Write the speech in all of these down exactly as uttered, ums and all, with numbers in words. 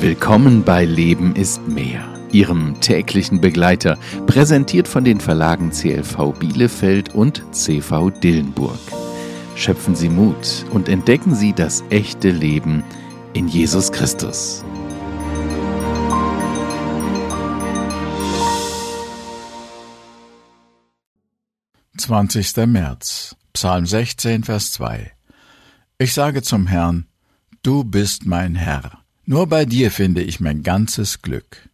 Willkommen bei Leben ist mehr, Ihrem täglichen Begleiter, präsentiert von den Verlagen C L V Bielefeld und C V Dillenburg. Schöpfen Sie Mut und entdecken Sie das echte Leben in Jesus Christus. zwanzigster März, Psalm sechzehn, Vers zwei. Ich sage zum Herrn, du bist mein Herr. Nur bei dir finde ich mein ganzes Glück.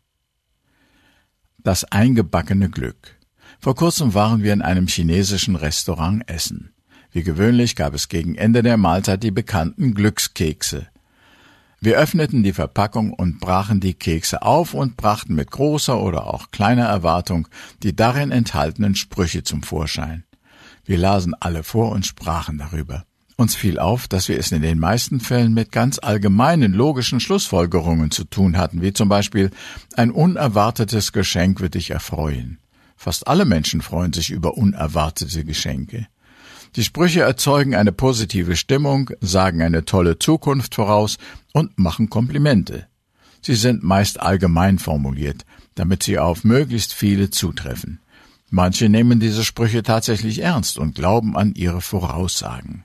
Das eingebackene Glück. Vor kurzem waren wir in einem chinesischen Restaurant essen. Wie gewöhnlich gab es gegen Ende der Mahlzeit die bekannten Glückskekse. Wir öffneten die Verpackung und brachen die Kekse auf und brachten mit großer oder auch kleiner Erwartung die darin enthaltenen Sprüche zum Vorschein. Wir lasen alle vor und sprachen darüber. Uns fiel auf, dass wir es in den meisten Fällen mit ganz allgemeinen logischen Schlussfolgerungen zu tun hatten, wie zum Beispiel: ein unerwartetes Geschenk wird dich erfreuen. Fast alle Menschen freuen sich über unerwartete Geschenke. Die Sprüche erzeugen eine positive Stimmung, sagen eine tolle Zukunft voraus und machen Komplimente. Sie sind meist allgemein formuliert, damit sie auf möglichst viele zutreffen. Manche nehmen diese Sprüche tatsächlich ernst und glauben an ihre Voraussagen.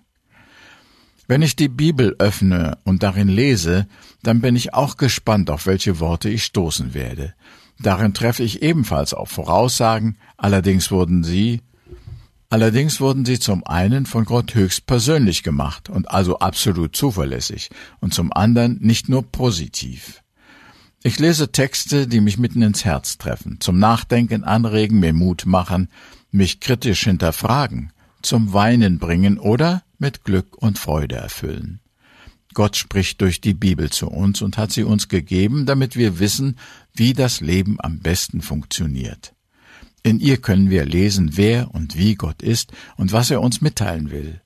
Wenn ich die Bibel öffne und darin lese, dann bin ich auch gespannt, auf welche Worte ich stoßen werde. Darin treffe ich ebenfalls auf Voraussagen, allerdings wurden sie, allerdings wurden sie zum einen von Gott höchstpersönlich gemacht und also absolut zuverlässig und zum anderen nicht nur positiv. Ich lese Texte, die mich mitten ins Herz treffen, zum Nachdenken anregen, mir Mut machen, mich kritisch hinterfragen, zum Weinen bringen oder mit Glück und Freude erfüllen. Gott spricht durch die Bibel zu uns und hat sie uns gegeben, damit wir wissen, wie das Leben am besten funktioniert. In ihr können wir lesen, wer und wie Gott ist und was er uns mitteilen will.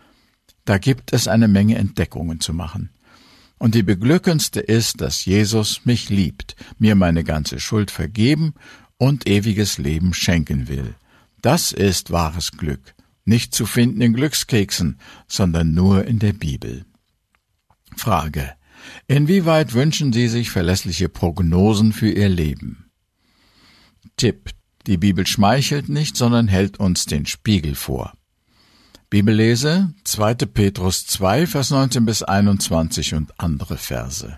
Da gibt es eine Menge Entdeckungen zu machen. Und die beglückendste ist, dass Jesus mich liebt, mir meine ganze Schuld vergeben und ewiges Leben schenken will. Das ist wahres Glück. Nicht zu finden in Glückskeksen, sondern nur in der Bibel. Frage: Inwieweit wünschen Sie sich verlässliche Prognosen für Ihr Leben? Tipp: Die Bibel schmeichelt nicht, sondern hält uns den Spiegel vor. Bibellese: zweiter Petrus zwei, Vers neunzehn bis einundzwanzig und andere Verse.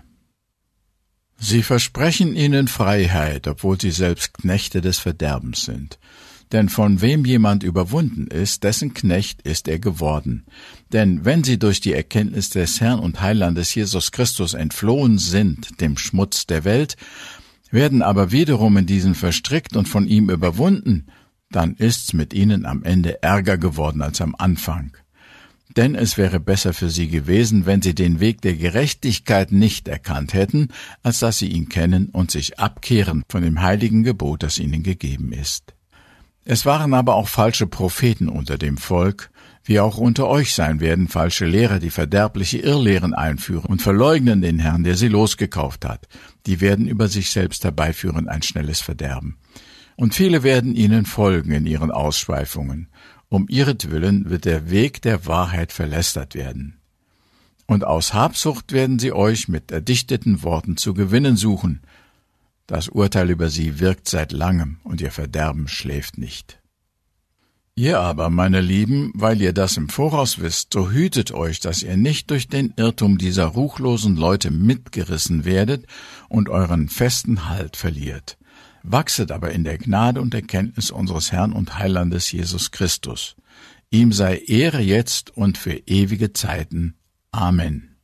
Sie versprechen ihnen Freiheit, obwohl sie selbst Knechte des Verderbens sind. Denn von wem jemand überwunden ist, dessen Knecht ist er geworden. Denn wenn sie durch die Erkenntnis des Herrn und Heilandes Jesus Christus entflohen sind, dem Schmutz der Welt, werden aber wiederum in diesen verstrickt und von ihm überwunden, dann ist's mit ihnen am Ende ärger geworden als am Anfang. Denn es wäre besser für sie gewesen, wenn sie den Weg der Gerechtigkeit nicht erkannt hätten, als dass sie ihn kennen und sich abkehren von dem heiligen Gebot, das ihnen gegeben ist. Es waren aber auch falsche Propheten unter dem Volk, wie auch unter euch sein werden falsche Lehrer, die verderbliche Irrlehren einführen und verleugnen den Herrn, der sie losgekauft hat. Die werden über sich selbst herbeiführen ein schnelles Verderben. Und viele werden ihnen folgen in ihren Ausschweifungen. Um ihretwillen wird der Weg der Wahrheit verlästert werden. Und aus Habsucht werden sie euch mit erdichteten Worten zu gewinnen suchen. Das Urteil über sie wirkt seit langem, und ihr Verderben schläft nicht. Ihr aber, meine Lieben, weil ihr das im Voraus wisst, so hütet euch, dass ihr nicht durch den Irrtum dieser ruchlosen Leute mitgerissen werdet und euren festen Halt verliert. Wachset aber in der Gnade und Erkenntnis unseres Herrn und Heilandes Jesus Christus. Ihm sei Ehre jetzt und für ewige Zeiten. Amen.